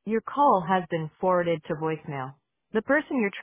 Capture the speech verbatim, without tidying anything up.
Your call has been forwarded to voicemail. The person you're